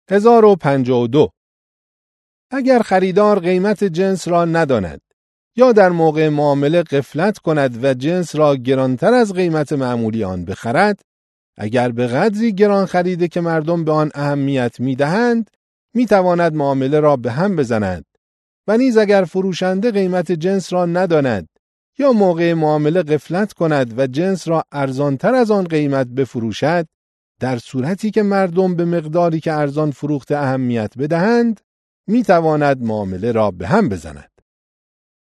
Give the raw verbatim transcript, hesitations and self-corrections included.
هزار و پنجاه و دو. اگر خریدار قیمت جنس را نداند یا در موقع معامله غفلت کند و جنس را گرانتر از قیمت معمولی آن بخرد، اگر به قدری گران خریده که مردم به آن اهمیت می‌دهند، می‌تواند معامله را به هم بزند. و نیز اگر فروشنده قیمت جنس را نداند یا موقع معامله غفلت کند و جنس را ارزانتر از آن قیمت بفروشد، در صورتی که مردم به مقداری که ارزان فروخته اهمیت بدهند، می‌تواند معامله را به هم بزند.